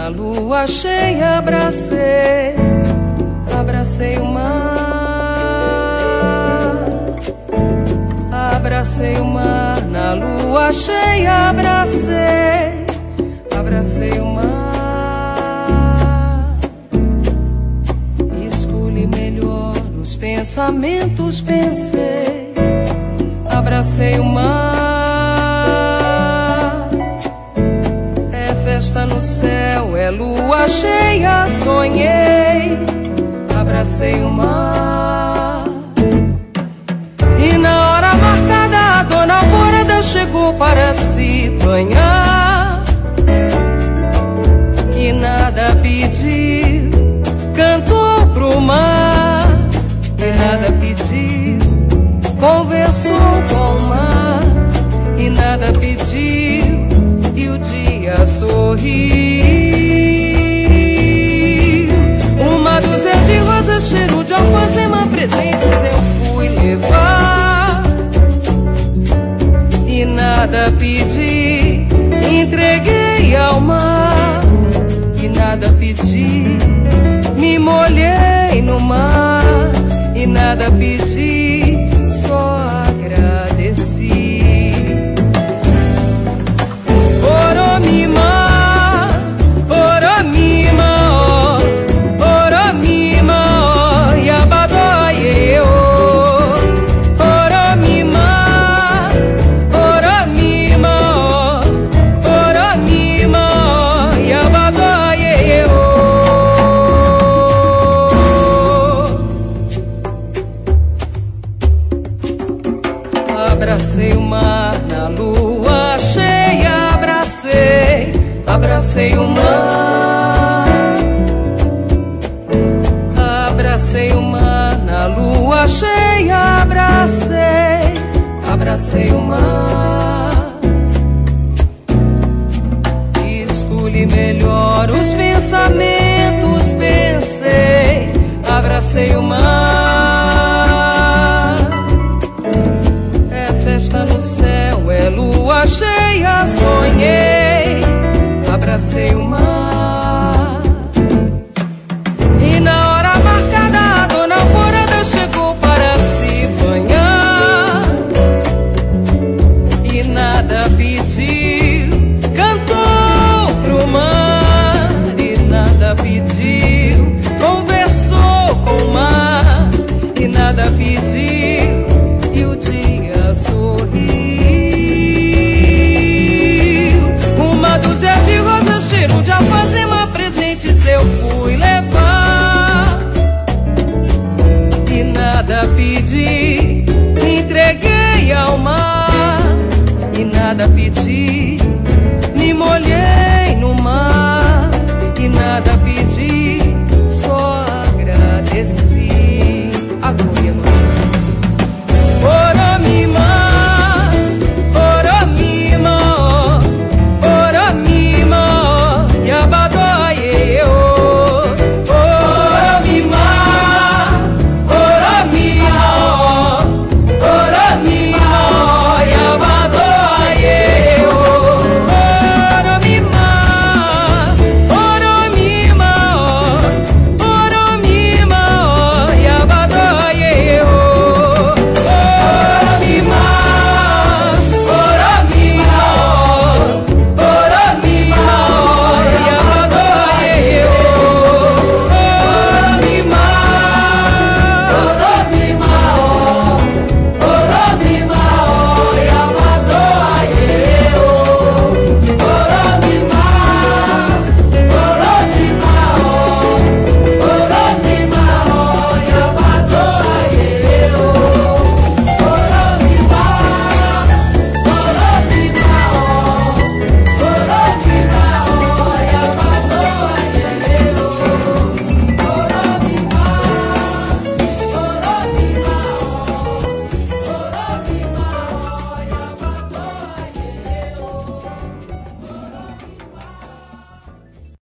na lua cheia abracei, abracei o mar, abracei o mar, na lua cheia abracei, abracei o mar. Escolhi melhor os pensamentos, pensei, abracei o mar. É festa no céu, é lua cheia, sonhei, abracei o mar. E na hora marcada a dona Alvorada chegou para se banhar, e nada pediu, cantou pro mar. E nada pediu, conversou com o mar. E nada pediu, e o dia sorriu. Uma dúzia de rosas, cheiro de alfazema, presentes eu fui levar. E nada pedi, entreguei ao mar. E nada pedi, me molhei no mar. E nada pedi, só agradeci. Oromima, Oromima, Oromima, Yabadoye, Oromima, Oromima, Oromima, Yabadoye. Abracei o mar na lua cheia, abracei, abracei o mar. Abracei o mar na lua cheia, abracei, abracei o mar. Escolhi melhor os pensamentos, pensei, abracei o mar. É festa no céu, é lua cheia, sonhei, abracei o mar. E na hora marcada a dona Alvorada chegou para se banhar. E nada pediu, cantou pro mar. E nada pediu, conversou com o mar. E nada pediu, e o dia sorriu. Uma dúzia de rosas, cheiro de alfazema, presentes eu fui levar. E nada pedi, entreguei ao mar. E nada pedi,